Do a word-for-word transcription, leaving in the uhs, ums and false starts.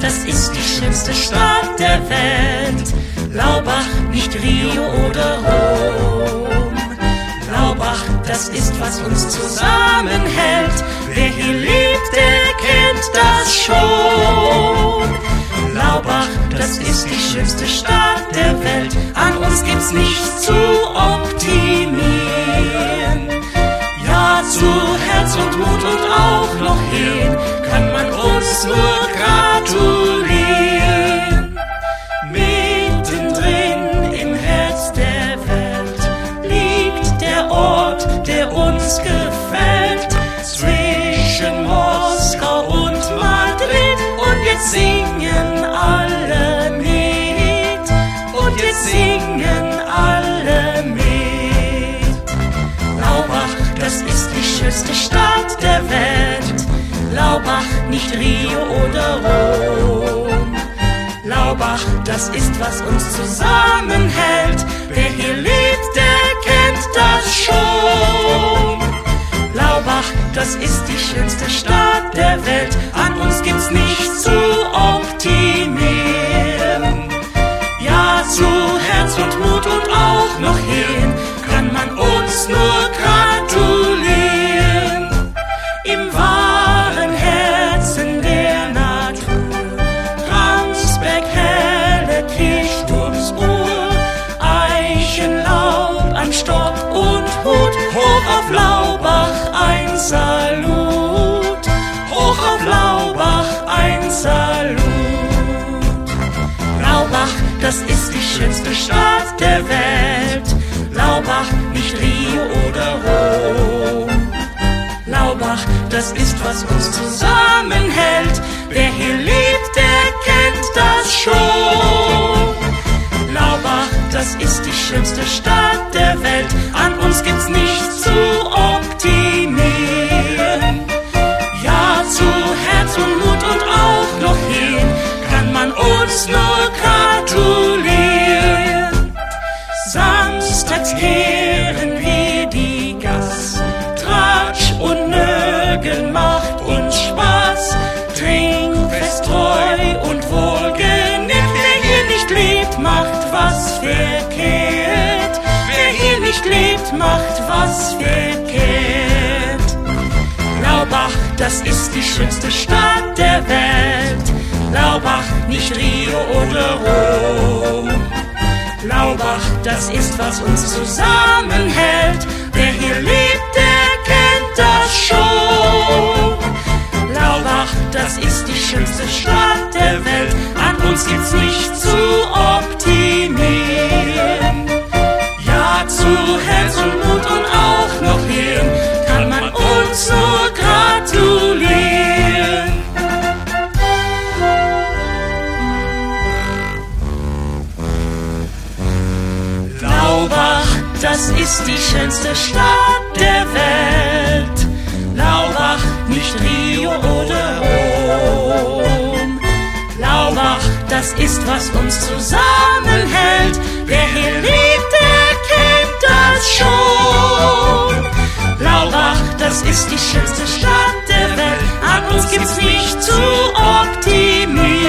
das ist die schönste Stadt der Welt. Laubach, nicht Rio oder Rom. Laubach, das ist, was uns zusammenhält. Wer hier lebt, der kennt das schon. Laubach, das ist die schönste Stadt der Welt. An uns gibt's nichts zu optimieren. Ja, zu Herz und Mut und auch noch hin kann man uns nur gratulieren. Mittendrin im Herz der Welt liegt der Ort, der uns gefällt. Zwischen Moskau und Madrid. Und jetzt singen alle mit. Und jetzt singen alle mit. Laubach, das ist die schönste Stadt der Welt. Laubach, nicht Rio oder Rom. Laubach, das ist, was uns zusammenhält. Wer hier lebt, der kennt das schon. Laubach, das ist die schönste Stadt der Welt. An uns gibt's nichts zu optimieren. Ja, zu Herz und Mut und auch noch hin kann man uns nur gratulieren. Im wahren Herzen der Natur, Ramsberg, helle Kirchturmsuhr, Eichenlaub an Stock und Hut, hoch auf Laubach ein Salut, hoch auf Laubach ein Salut. Laubach, das ist die schönste Stadt der Welt. Laubach, nicht Rio oder Rom. Laubach, das ist, was uns zusammenhält. Wer hier lebt, der kennt das schon. Laubach, das ist die schönste Stadt der Welt. An uns gibt's nichts zu optimieren. Ja, zu Herz und Mut und auch noch hin kann man uns nur gratulieren. Samstags kehren wir die Gass, Tratsch und Nögeln macht uns Spaß. Trinkfest treu und wohlgesinnt, wer hier nicht lebt, macht was verkehrt. Wer hier nicht lebt, macht was verkehrt. Laubach, das ist die schönste Stadt der Welt. Laubach, nicht Rio oder Rom. Laubach, das ist, was uns zusammenhält. Wer hier lebt, der kennt das schon. Laubach, das ist die schönste Stadt der Welt. An uns gibt's nichts zu optimieren. Ja, zu Herz und Mut und auch noch hin kann man uns nur gratulieren. Laubach, das ist die schönste Stadt der Welt. Laubach, nicht Rio oder Rom. Laubach, das ist, was uns zusammenhält. Wer hier lebt, der kennt das schon. Laubach, das ist die schönste Stadt der Welt. An uns gibt's nicht zu optimieren.